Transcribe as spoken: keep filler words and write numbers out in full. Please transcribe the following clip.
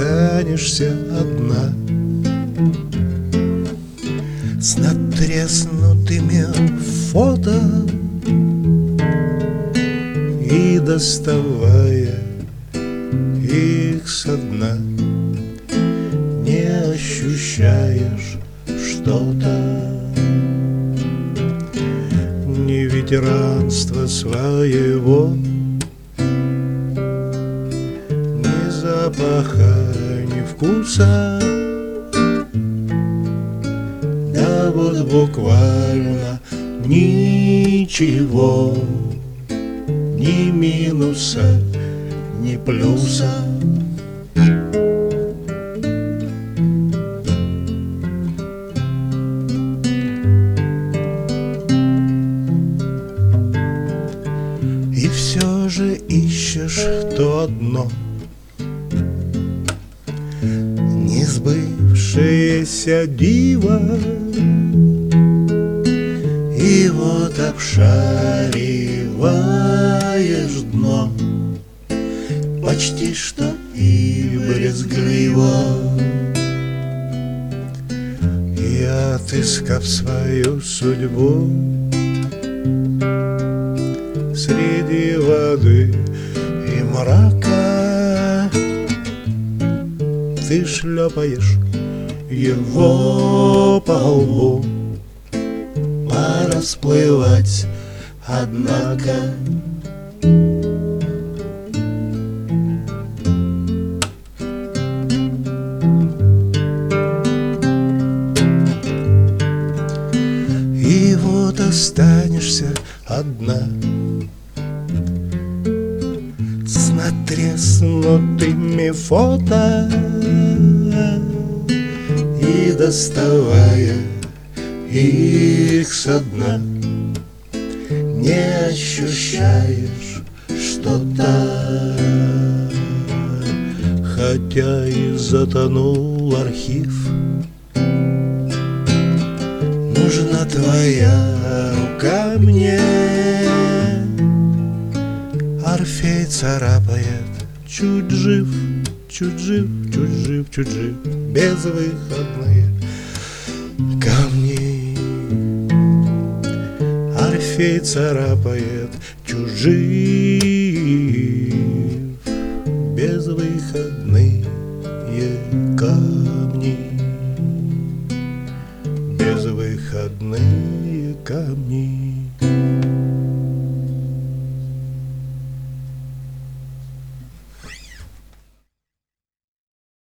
останешься одна с надтреснутыми фото и доставая их со дна, не ощущаешь что-то, ни ветеранства своего, ни запаха, ни вкуса. Да вот буквально ничего, ни минуса, ни плюса. И все же ищешь то одно, несбывшееся диво. И вот обшариваешь дно почти что и брезгливо, и, отыскав свою судьбу среди воды и мрака, ты шлепаешь его по лбу. Пора всплывать, однако. И вот останешься одна с надтреснутыми фото и доставая их со дна, не ощущаешь что-то, хотя и затонул архив. Нужна твоя рука мне, Орфей царапает, чуть жив, чуть жив, чуть жив, чуть жив, безвыходные камни. Орфей царапает, чужих, безвыходные камни, безвыходные камни.